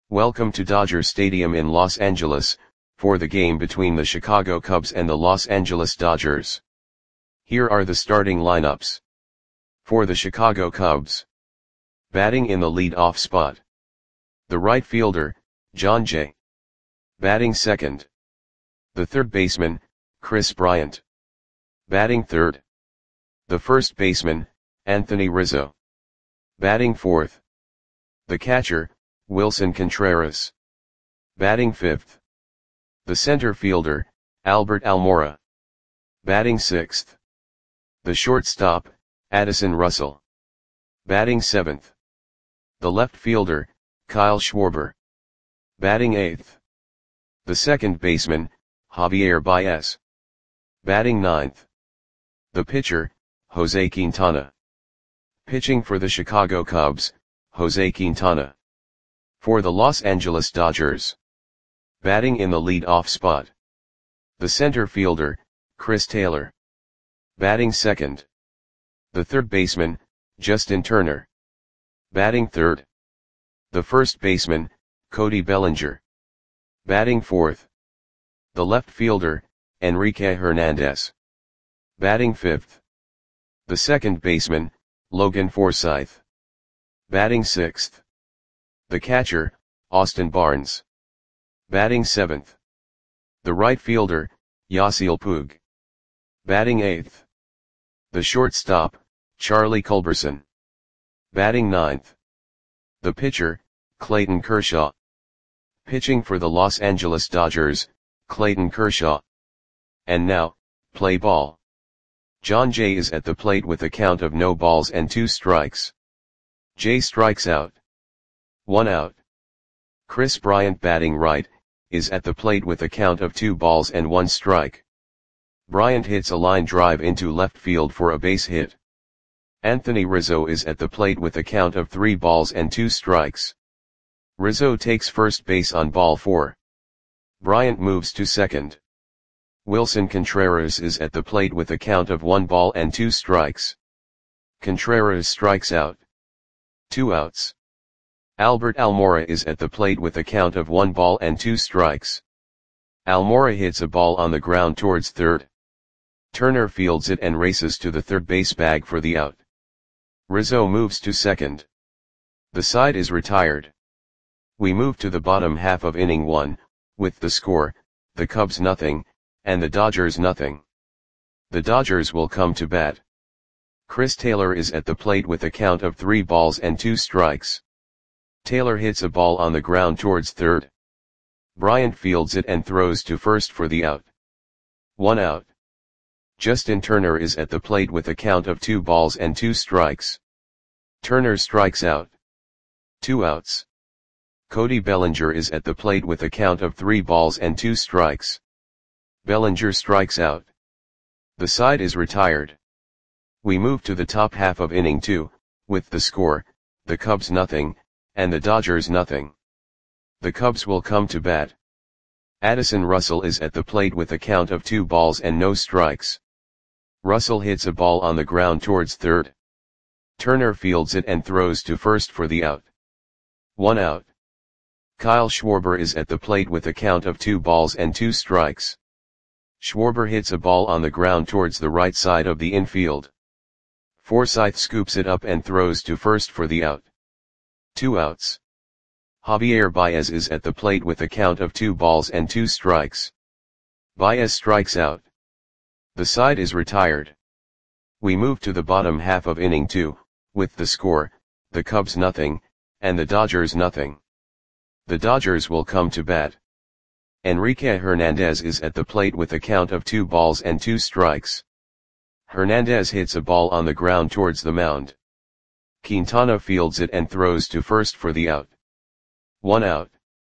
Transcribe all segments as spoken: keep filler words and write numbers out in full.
Welcome to Dodger Stadium in Los Angeles, for the game between the Chicago Cubs and the Los Angeles Dodgers. Here are the starting lineups. For the Chicago Cubs. Batting in the lead-off spot. The right fielder, Jon Jay. Batting second. The third baseman, Kris Bryant. Batting third. The first baseman, Anthony Rizzo. Batting fourth. The catcher, Willson Contreras. Batting fifth. The center fielder, Albert Almora. Batting sixth. The shortstop, Addison Russell. Batting seventh. The left fielder, Kyle Schwarber. Batting eighth. The second baseman, Javier Baez. Batting ninth. The pitcher, Jose Quintana. Pitching for the Chicago Cubs, Jose Quintana. For the Los Angeles Dodgers. Batting in the lead-off spot. The center fielder, Chris Taylor. Batting second. The third baseman, Justin Turner. Batting third. The first baseman, Cody Bellinger. Batting fourth. The left fielder, Enrique Hernandez. Batting fifth. The second baseman, Logan Forsythe. Batting sixth. The catcher, Austin Barnes. Batting seventh. The right fielder, Yasiel Puig. Batting eighth. The shortstop, Charlie Culberson. Batting ninth. The pitcher, Clayton Kershaw. Pitching for the Los Angeles Dodgers, Clayton Kershaw. And now, play ball. Jon Jay is at the plate with a count of no balls and two strikes. Jay strikes out. One out. Kris Bryant, batting right, is at the plate with a count of two balls and one strike. Bryant hits a line drive into left field for a base hit. Anthony Rizzo is at the plate with a count of three balls and two strikes. Rizzo takes first base on ball four. Bryant moves to second. Willson Contreras is at the plate with a count of one ball and two strikes. Contreras strikes out. Two outs. Albert Almora is at the plate with a count of one ball and two strikes. Almora hits a ball on the ground towards third. Turner fields it and races to the third base bag for the out. Rizzo moves to second. The side is retired. We move to the bottom half of inning one, with the score, the Cubs nothing, and the Dodgers nothing. The Dodgers will come to bat. Chris Taylor is at the plate with a count of three balls and two strikes. Taylor hits a ball on the ground towards third. Bryant fields it and throws to first for the out. One out. Justin Turner is at the plate with a count of two balls and two strikes. Turner strikes out. Two outs. Cody Bellinger is at the plate with a count of three balls and two strikes. Bellinger strikes out. The side is retired. We move to the top half of inning two, with the score, the Cubs nothing, and the Dodgers nothing. The Cubs will come to bat. Addison Russell is at the plate with a count of two balls and no strikes. Russell hits a ball on the ground towards third. Turner fields it and throws to first for the out. One out. Kyle Schwarber is at the plate with a count of two balls and two strikes. Schwarber hits a ball on the ground towards the right side of the infield. Forsythe scoops it up and throws to first for the out. Two outs. Javier Baez is at the plate with a count of two balls and two strikes. Baez strikes out. The side is retired. We move to the bottom half of inning two, with the score, the Cubs nothing, and the Dodgers nothing. The Dodgers will come to bat. Enrique Hernandez is at the plate with a count of two balls and two strikes. Hernandez hits a ball on the ground towards the mound. Quintana fields it and throws to first for the out. One out.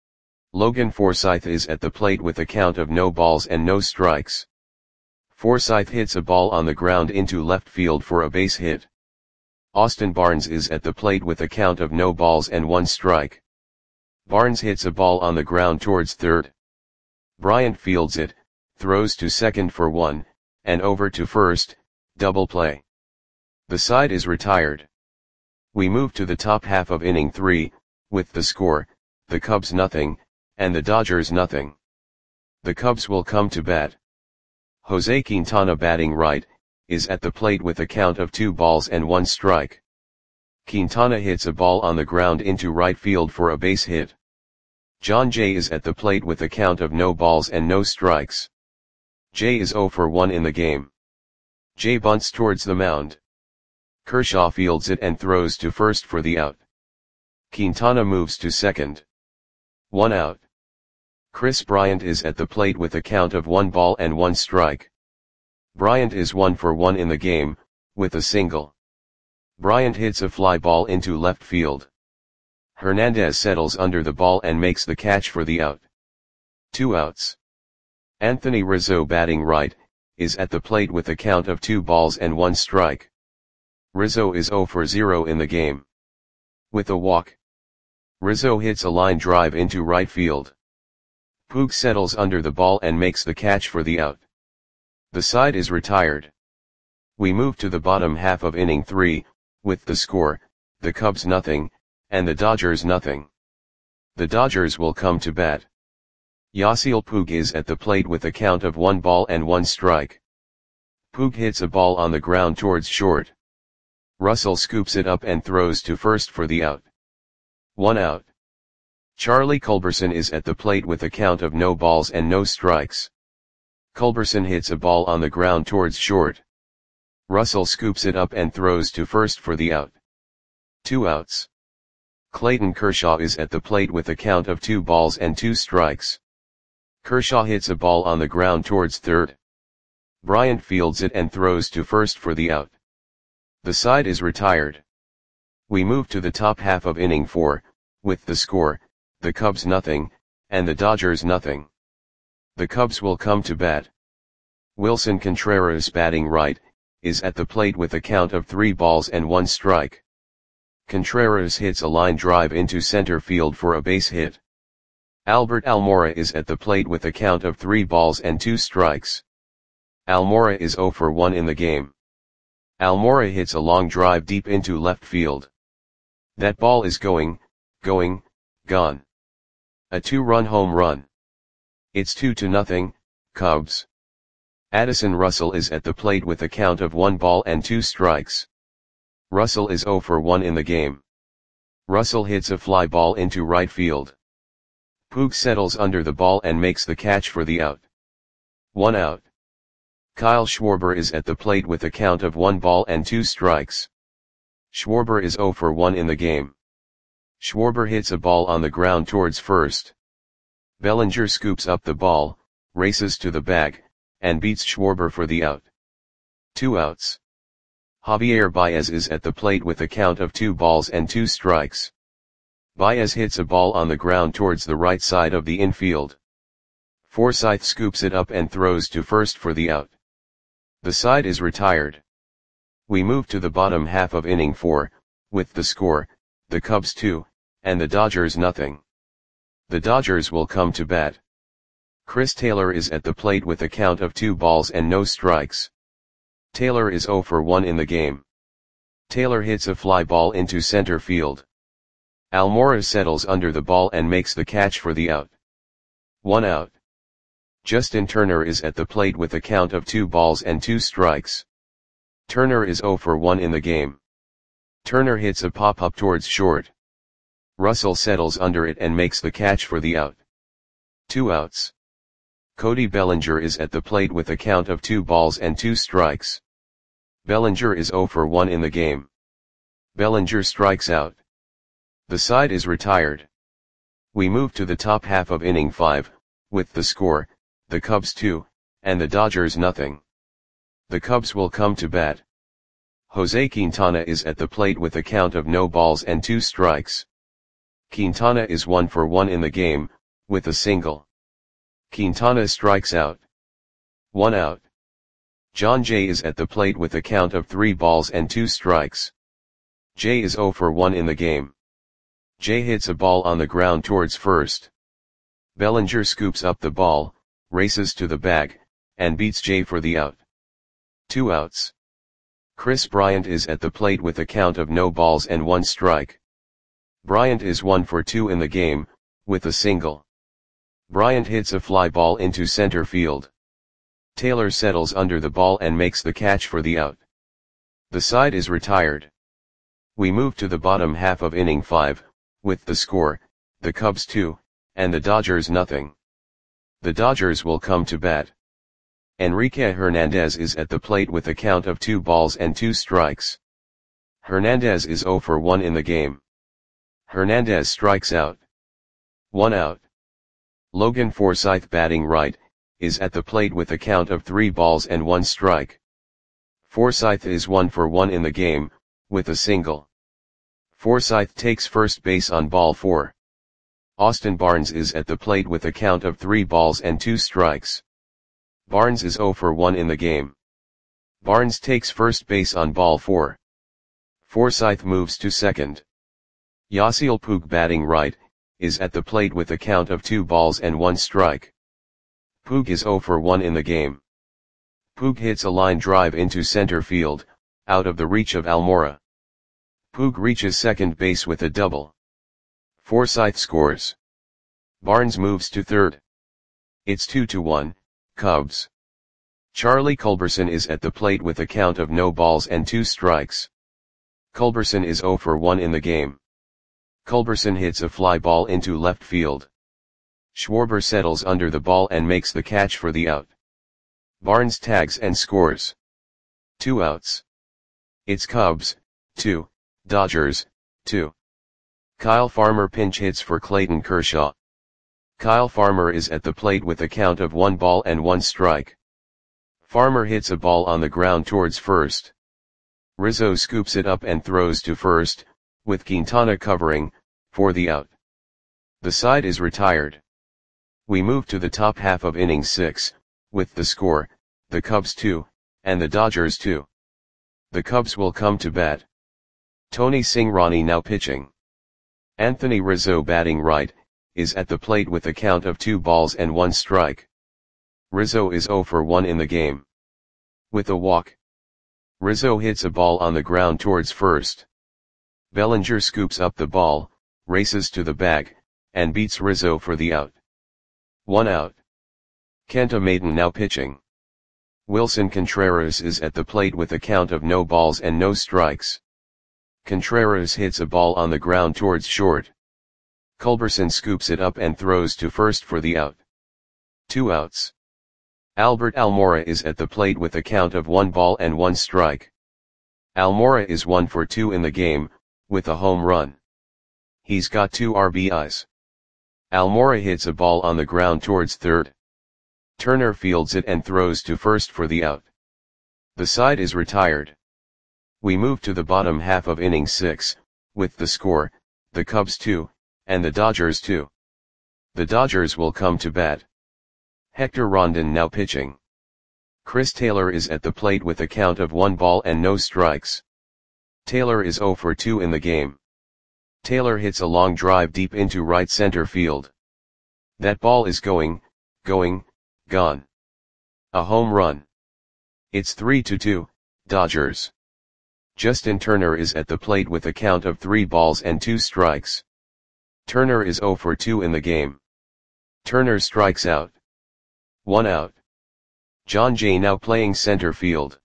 Logan Forsythe is at the plate with a count of no balls and no strikes. Forsythe hits a ball on the ground into left field for a base hit. Austin Barnes is at the plate with a count of no balls and one strike. Barnes hits a ball on the ground towards third. Bryant fields it, throws to second for one, and over to first, double play. The side is retired. We move to the top half of inning three, with the score, the Cubs nothing, and the Dodgers nothing. The Cubs will come to bat. Jose Quintana batting right, is at the plate with a count of two balls and one strike. Quintana hits a ball on the ground into right field for a base hit. Jon Jay is at the plate with a count of no balls and no strikes. Jay is zero for one in the game. Jay bunts towards the mound. Kershaw fields it and throws to first for the out. Quintana moves to second. One out. Kris Bryant is at the plate with a count of one ball and one strike. Bryant is one for one in the game, with a single. Bryant hits a fly ball into left field. Hernandez settles under the ball and makes the catch for the out. Two outs. Anthony Rizzo batting right, is at the plate with a count of two balls and one strike. Rizzo is zero for zero in the game. With a walk. Rizzo hits a line drive into right field. Puig settles under the ball and makes the catch for the out. The side is retired. We move to the bottom half of inning three, with the score, the Cubs nothing, and the Dodgers nothing. The Dodgers will come to bat. Yasiel Puig is at the plate with a count of one ball and one strike. Puig hits a ball on the ground towards short. Russell scoops it up and throws to first for the out. One out. Charlie Culberson is at the plate with a count of no balls and no strikes. Culberson hits a ball on the ground towards short. Russell scoops it up and throws to first for the out. Two outs. Clayton Kershaw is at the plate with a count of two balls and two strikes. Kershaw hits a ball on the ground towards third. Bryant fields it and throws to first for the out. The side is retired. We move to the top half of inning four, with the score, the Cubs nothing, and the Dodgers nothing. The Cubs will come to bat. Wilson Contreras batting right, is at the plate with a count of three balls and one strike. Contreras hits a line drive into center field for a base hit. Albert Almora is at the plate with a count of three balls and two strikes. Almora is zero for one in the game. Almora hits a long drive deep into left field. That ball is going, going, gone. A two-run home run. It's two to nothing, Cubs. Addison Russell is at the plate with a count of one ball and two strikes. Russell is zero for one in the game. Russell hits a fly ball into right field. Puig settles under the ball and makes the catch for the out. One out. Kyle Schwarber is at the plate with a count of one ball and two strikes. Schwarber is zero for one in the game. Schwarber hits a ball on the ground towards first. Bellinger scoops up the ball, races to the bag, and beats Schwarber for the out. Two outs. Javier Baez is at the plate with a count of two balls and two strikes. Baez hits a ball on the ground towards the right side of the infield. Forsythe scoops it up and throws to first for the out. The side is retired. We move to the bottom half of inning four, with the score, the Cubs two, and the Dodgers nothing. The Dodgers will come to bat. Chris Taylor is at the plate with a count of two balls and no strikes. Taylor is zero for one in the game. Taylor hits a fly ball into center field. Almora settles under the ball and makes the catch for the out. One out. Justin Turner is at the plate with a count of two balls and two strikes. Turner is zero for one in the game. Turner hits a pop-up towards short. Russell settles under it and makes the catch for the out. Two outs. Cody Bellinger is at the plate with a count of two balls and two strikes. Bellinger is zero for one in the game. Bellinger strikes out. The side is retired. We move to the top half of inning five, with the score, the Cubs two, and the Dodgers nothing. The Cubs will come to bat. Jose Quintana is at the plate with a count of no balls and two strikes. Quintana is one for one in the game, with a single. Quintana strikes out. One out. Jon Jay is at the plate with a count of three balls and two strikes. Jay is zero for one in the game. Jay hits a ball on the ground towards first. Bellinger scoops up the ball, races to the bag, and beats Jay for the out. Two outs. Kris Bryant is at the plate with a count of no balls and one strike. Bryant is one for two in the game, with a single. Bryant hits a fly ball into center field. Taylor settles under the ball and makes the catch for the out. The side is retired. We move to the bottom half of inning five, with the score, the Cubs two, and the Dodgers nothing. The Dodgers will come to bat. Enrique Hernandez is at the plate with a count of two balls and two strikes. Hernandez is zero for one in the game. Hernandez strikes out. One out. Logan Forsythe, batting right, is at the plate with a count of three balls and one strike. Forsythe is one for one in the game, with a single. Forsythe takes first base on ball four. Austin Barnes is at the plate with a count of three balls and two strikes. Barnes is zero for one in the game. Barnes takes first base on ball four. Forsythe moves to second. Yasiel Puig, batting right, is at the plate with a count of two balls and one strike. Puig is zero for one in the game. Puig hits a line drive into center field, out of the reach of Almora. Puig reaches second base with a double. Forsythe scores. Barnes moves to third. It's two to one, Cubs. Charlie Culberson is at the plate with a count of no balls and two strikes. Culberson is zero for one in the game. Culberson hits a fly ball into left field. Schwarber settles under the ball and makes the catch for the out. Barnes tags and scores. Two outs. It's Cubs, two, Dodgers, two. Kyle Farmer pinch hits for Clayton Kershaw. Kyle Farmer is at the plate with a count of one ball and one strike. Farmer hits a ball on the ground towards first. Rizzo scoops it up and throws to first, with Quintana covering, for the out. The side is retired. We move to the top half of inning six, with the score, the Cubs two, and the Dodgers two. The Cubs will come to bat. Tony Cingrani now pitching. Anthony Rizzo, batting right, is at the plate with a count of two balls and one strike. Rizzo is zero for one in the game. With a walk. Rizzo hits a ball on the ground towards first. Bellinger scoops up the ball, races to the bag, and beats Rizzo for the out. One out. Kenta Maeden now pitching. Wilson Contreras is at the plate with a count of no balls and no strikes. Contreras hits a ball on the ground towards short. Culberson scoops it up and throws to first for the out. Two outs. Albert Almora is at the plate with a count of one ball and one strike. Almora is one for two in the game, with a home run. He's got two R B Is. Almora hits a ball on the ground towards third. Turner fields it and throws to first for the out. The side is retired. We move to the bottom half of inning six, with the score, the Cubs two, and the Dodgers two. The Dodgers will come to bat. Hector Rondon now pitching. Chris Taylor is at the plate with a count of one ball and no strikes. Taylor is zero for two in the game. Taylor hits a long drive deep into right center field. That ball is going, going, gone. A home run. It's three to two, Dodgers. Justin Turner is at the plate with a count of three balls and two strikes. Turner is zero for two in the game. Turner strikes out. One out. John Jay now playing center field.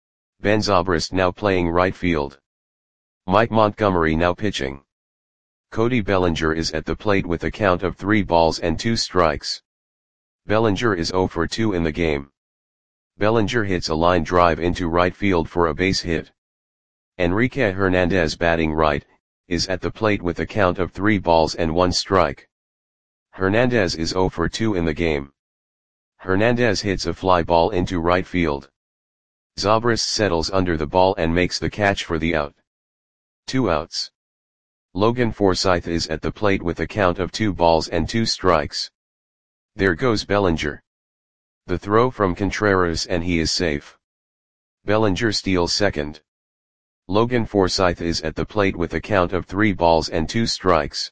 Ben Zobrist now playing right field. Mike Montgomery now pitching. Cody Bellinger is at the plate with a count of three balls and two strikes. Bellinger is zero for two in the game. Bellinger hits a line drive into right field for a base hit. Enrique Hernandez, batting right, is at the plate with a count of three balls and one strike. Hernandez is zero for two in the game. Hernandez hits a fly ball into right field. Zobrist settles under the ball and makes the catch for the out. Two outs. Logan Forsythe is at the plate with a count of two balls and two strikes. There goes Bellinger. The throw from Contreras and he is safe. Bellinger steals second. Logan Forsythe is at the plate with a count of three balls and two strikes.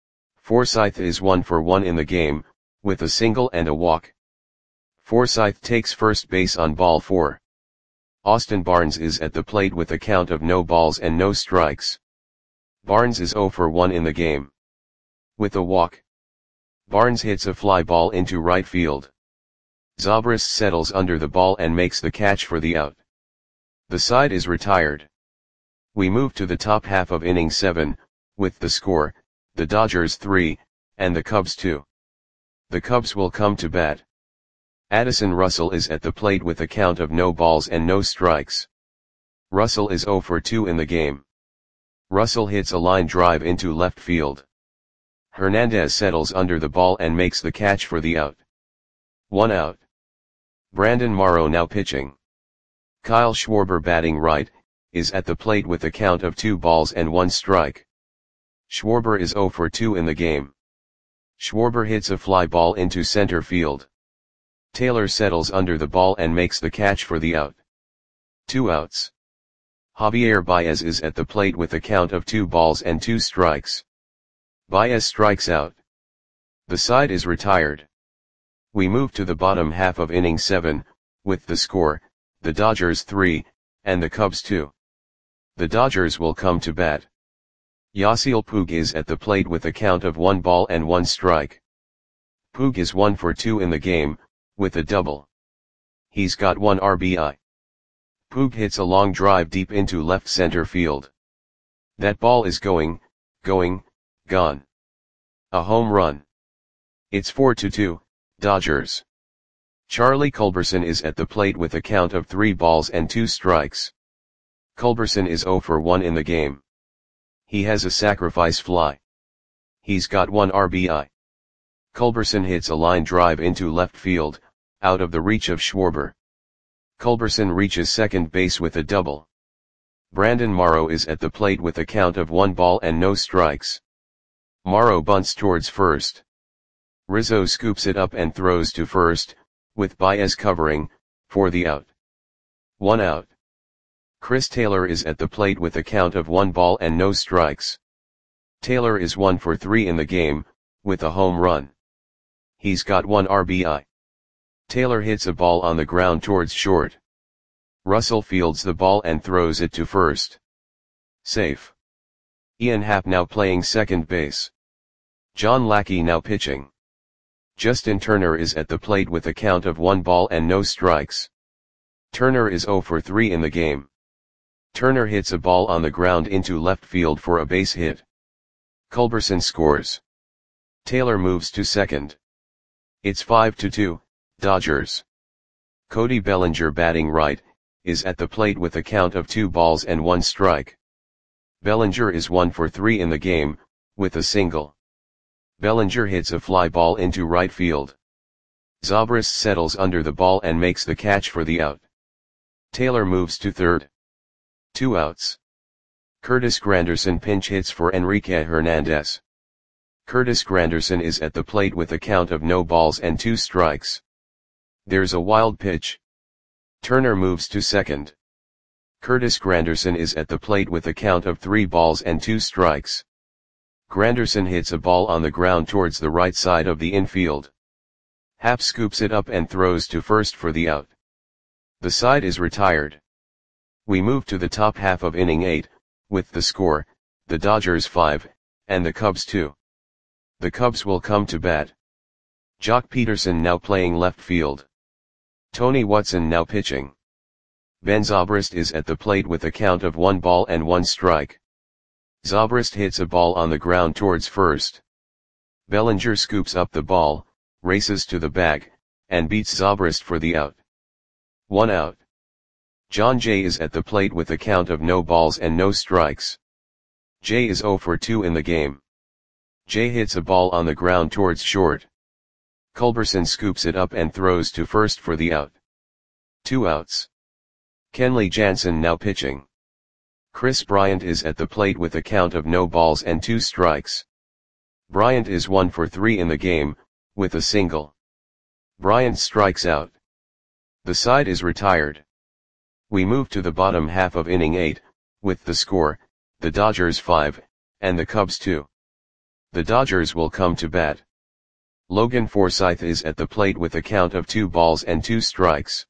Forsythe is one for one in the game, with a single and a walk. Forsythe takes first base on ball four. Austin Barnes is at the plate with a count of no balls and no strikes. Barnes is zero for one in the game. With a walk. Barnes hits a fly ball into right field. Zobrist settles under the ball and makes the catch for the out. The side is retired. We move to the top half of inning seven, with the score, the Dodgers three, and the Cubs two. The Cubs will come to bat. Addison Russell is at the plate with a count of no balls and no strikes. Russell is oh for two in the game. Russell hits a line drive into left field. Hernandez settles under the ball and makes the catch for the out. One out. Brandon Morrow now pitching. Kyle Schwarber batting right, is at the plate with a count of two balls and one strike. Schwarber is oh for two in the game. Schwarber hits a fly ball into center field. Taylor settles under the ball and makes the catch for the out. Two outs. Javier Baez is at the plate with a count of two balls and two strikes. Baez strikes out. The side is retired. We move to the bottom half of inning seven, with the score, the Dodgers three, and the Cubs two. The Dodgers will come to bat. Yasiel Puig is at the plate with a count of one ball and one strike. Puig is one for two in the game, with a double. He's got one R B I. Puig hits a long drive deep into left center field. That ball is going, going, gone. A home run. It's four to two, Dodgers. Charlie Culberson is at the plate with a count of three balls and two strikes. Culberson is oh for one in the game. He has a sacrifice fly. He's got one R B I. Culberson hits a line drive into left field, out of the reach of Schwarber. Culberson reaches second base with a double. Brandon Morrow is at the plate with a count of one ball and no strikes. Morrow bunts towards first. Rizzo scoops it up and throws to first, with Baez covering, for the out. One out. Chris Taylor is at the plate with a count of one ball and no strikes. Taylor is one for three in the game, with a home run. He's got one R B I. Taylor hits a ball on the ground towards short. Russell fields the ball and throws it to first. Safe. Ian Happ now playing second base. John Lackey now pitching. Justin Turner is at the plate with a count of one ball and no strikes. Turner is oh for three in the game. Turner hits a ball on the ground into left field for a base hit. Culberson scores. Taylor moves to second. It's five to two, Dodgers. Cody Bellinger batting right, is at the plate with a count of two balls and one strike. Bellinger is one for three in the game, with a single. Bellinger hits a fly ball into right field. Zobrist settles under the ball and makes the catch for the out. Taylor moves to third. Two outs. Curtis Granderson pinch hits for Enrique Hernandez. Curtis Granderson is at the plate with a count of no balls and two strikes. There's a wild pitch. Turner moves to second. Curtis Granderson is at the plate with a count of three balls and two strikes. Granderson hits a ball on the ground towards the right side of the infield. Happ scoops it up and throws to first for the out. The side is retired. We move to the top half of inning eight, with the score, the Dodgers five, and the Cubs two. The Cubs will come to bat. Jock Peterson now playing left field. Tony Watson now pitching. Ben Zobrist is at the plate with a count of one ball and one strike. Zobrist hits a ball on the ground towards first. Bellinger scoops up the ball, races to the bag, and beats Zobrist for the out. One out. John Jay is at the plate with a count of no balls and no strikes. Jay is oh for two in the game. Jay hits a ball on the ground towards short. Culberson scoops it up and throws to first for the out. Two outs. Kenley Jansen now pitching. Chris Bryant is at the plate with a count of no balls and two strikes. Bryant is one for three in the game, with a single. Bryant strikes out. The side is retired. We move to the bottom half of inning eight, with the score, the Dodgers five, and the Cubs two. The Dodgers will come to bat. Logan Forsythe is at the plate with a count of two balls and two strikes.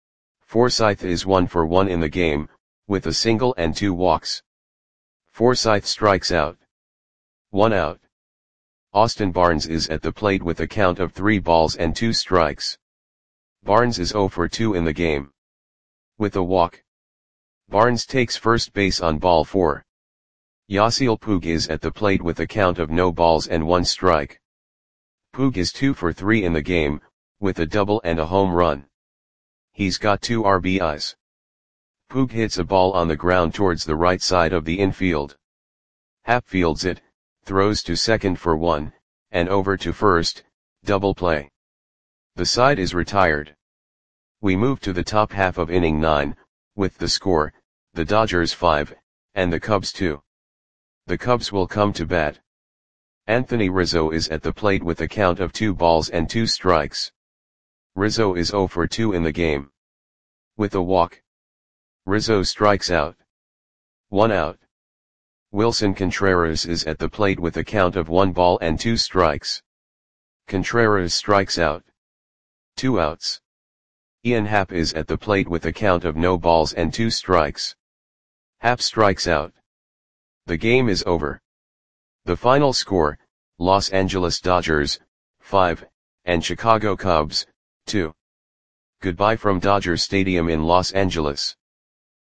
Forsythe is one for one in the game, with a single and two walks. Forsythe strikes out. One out. Austin Barnes is at the plate with a count of three balls and two strikes. Barnes is zero for two in the game. With a walk, Barnes takes first base on ball four. Yasiel Puig is at the plate with a count of no balls and one strike. Puig is two for three in the game, with a double and a home run. He's got two R B Is. Puig hits a ball on the ground towards the right side of the infield. Happ fields it, throws to second for one, and over to first, double play. The side is retired. We move to the top half of inning nine, with the score, the Dodgers five, and the Cubs two. The Cubs will come to bat. Anthony Rizzo is at the plate with a count of two balls and two strikes. Rizzo is zero for two in the game. With a walk, Rizzo strikes out. One out. Wilson Contreras is at the plate with a count of one ball and two strikes. Contreras strikes out. Two outs. Ian Happ is at the plate with a count of no balls and two strikes. Happ strikes out. The game is over. The final score, Los Angeles Dodgers, five, and Chicago Cubs, two. Goodbye from Dodger Stadium in Los Angeles.